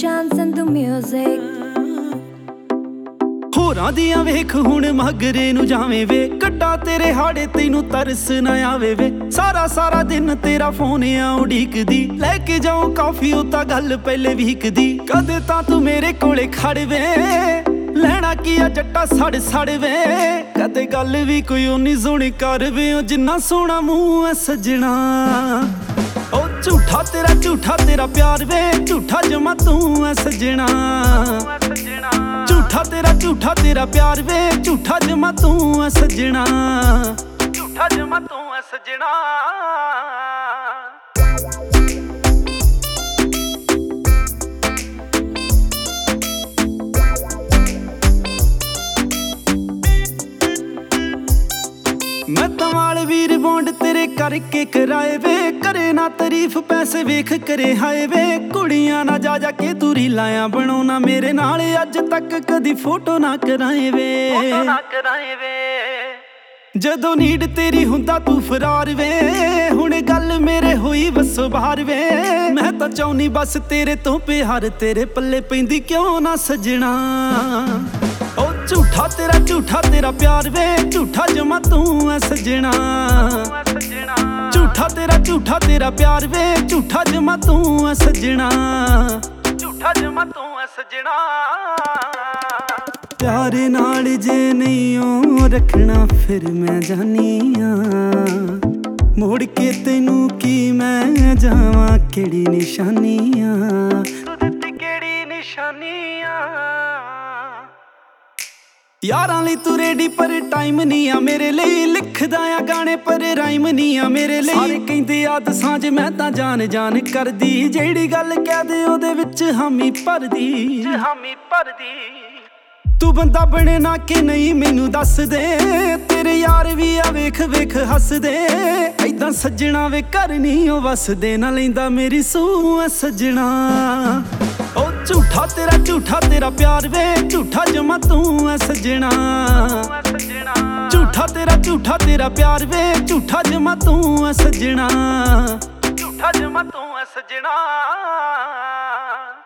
Emotions and the music ਹੋਰਾਂ ਦੀਆਂ ਵੇਖ ਹੁਣ ਮਗਰੇ ਨੂੰ ਜਾਵੇਂ ਵੇ ਕੱਟਾ ਤੇਰੇ ਹਾੜੇ ਤੈਨੂੰ ਤਰਸ ਨਾ ਆਵੇ ਵੇ ਸਾਰਾ ਦਿਨ ਤੇਰਾ ਫੋਨ ਆ ਉਡੀਕਦੀ ਲੈ ਕੇ ਜਾਉ ਕਾਫੀ ਉਹ ਤਾਂ ਗੱਲ ਪਹਿਲੇ ਵੀਕਦੀ ਕਦੇ ਤਾਂ ਤੂੰ ਮੇਰੇ ਕੋਲੇ ਖੜ ਵੇ ਲੈਣਾ ਕੀ ਆ ਜੱਟਾ ਸੜ ਵੇ ਕਦੇ ਗੱਲ ਵੀ ਕੋਈ ਉਨੀ ਸੋਹਣੀ ਕਰ ਵੇ ਉਹ ਜਿੰਨਾ ਸੋਹਣਾ ਮੂੰਹ ਐ ਸੱਜਣਾ ਉਹ ਝੂਠਾ ਤੇਰਾ ਪਿਆਰ ਵੇ ਝੂਠਾ ਜਮਾ ਤੂੰ ਐ ਸੱਜਣਾ ਝੂਠਾ ਤੇਰਾ ਪਿਆਰ ਵੇ ਝੂਠਾ ਜਮਾ ਤੂੰ ਐ ਸੱਜਣਾ ਝੂਠਾ ਜਮਾ ਤੂੰ ਐ ਸੱਜਣਾ ਮੈਂ ਤਾਂ ਵਾਲ ਵੀਰ ਬੌਂਡ ਤੇਰੇ ਕਰਕੇ ਕਰਾਏ ਵੇ ਕਰੇ ਨਾ ਤਾਰੀਫ ਪੈਸੇ ਵੇਖ ਕਰੇ ਹਾਏ ਵੇ ਕੁੜੀਆਂ ਨਾ ਜਾ ਕੇ ਤੂੰ ਰੀਲਾਂ ਬਣਾਉਣਾ ਮੇਰੇ ਨਾਲ ਅੱਜ ਤੱਕ ਕਦੀ ਫੋਟੋ ਨਾ ਕਰਾਏ ਵੇ ਜਦੋਂ ਨੀਡ ਤੇਰੀ ਹੁੰਦਾ ਤੂੰ ਫਰਾਰ ਵੇ ਹੁਣ ਗੱਲ ਮੇਰੇ ਹੋਈ ਵਸੋ ਬਾਹਰ ਵੇ ਮੈਂ ਤਾਂ ਚਾਹੁੰਨੀ ਬਸ ਤੇਰੇ ਤੋਂ ਪਿਆਰ ਤੇਰੇ ਪੱਲੇ ਪੈਂਦੀ ਕਿਉਂ ਨਾ ਸੱਜਣਾ ਉਹ ਝੂਠਾ ਤੇਰਾ ਪਿਆਰ ਵੇ ਝੂਠਾ ਜਮਾ ਤੂੰ ਐ ਸੱਜਣਾ ਝੂਠਾ ਤੇਰਾ ਪਿਆਰ ਵੇ ਝੂਠਾ ਜਮਾ ਤੂੰ ਐ ਸੱਜਣਾ ਝੂਠਾ ਜਮਾ ਤੂੰ ਐ ਸੱਜਣਾ ਪਿਆਰ ਨਾਲ ਜੇ ਨਹੀਂ ਓ ਰੱਖਣਾ ਫਿਰ ਮੈਂ ਜਾਨੀ ਆ ਮੋੜ ਕੇ ਤੈਨੂੰ ਕੀ ਮੈਂ ਜਾਵਾਂ ਕਿਹੜੀ ਨਿਸ਼ਾਨੀ ਆ ਤੂੰ ਦਿੱਤੀ ਕਿਹੜੀ ਨਿਸ਼ਾਨੀ ਆ ਯਾਰਾਂ ਲਈ ਤੂੰ ਰੈਡੀ ਪਰ ਟਾਈਮ ਨਹੀਂ ਆ ਮੇਰੇ ਲਈ ਲਿਖਦਾ ਆ ਗਾਣੇ ਪਰ ਰਾਈਮ ਨਹੀਂ ਆ ਮੇਰੇ ਲਈ ਸਾਰੇ ਕਹਿੰਦੇ ਆ ਦਸਾਂਝ ਮੈਂ ਤਾਂ ਜਾਨ ਕਰਦੀ ਜਿਹੜੀ ਗੱਲ ਕਹਿ ਦੇ ਉਹਦੇ ਵਿੱਚ ਹਾਮੀ ਭਰਦੀ ਤੂੰ ਬੰਦਾ ਬਣੇ ਨਾ ਕਿ ਨਹੀਂ ਮੈਨੂੰ ਦੱਸ ਦੇ ਤੇਰੇ ਯਾਰ ਵੀ ਆ ਵੇਖ ਹੱਸਦੇ ਐਦਾਂ ਸੱਜਣਾ ਵੇ ਘਰ ਨਹੀਂ ਉਹ ਵਸਦੇ ਨਾ ਲੈਂਦਾ ਮੇਰੀ ਸੂਹ ਐ ਸੱਜਣਾ ਉਹ ਝੂਠਾ ਤੇਰਾ ਪਿਆਰ ਵੇ ਝੂਠਾ ਜਮਾ ਤੂੰ ਐ ਸੱਜਣਾ ਝੂਠਾ ਤੇਰਾ ਪਿਆਰ ਵੇ ਝੂਠਾ ਜਮਾ ਤੂੰ ਐ ਸੱਜਣਾ ਝੂਠਾ ਜਮਾ ਤੂੰ ਐ ਸੱਜਣਾ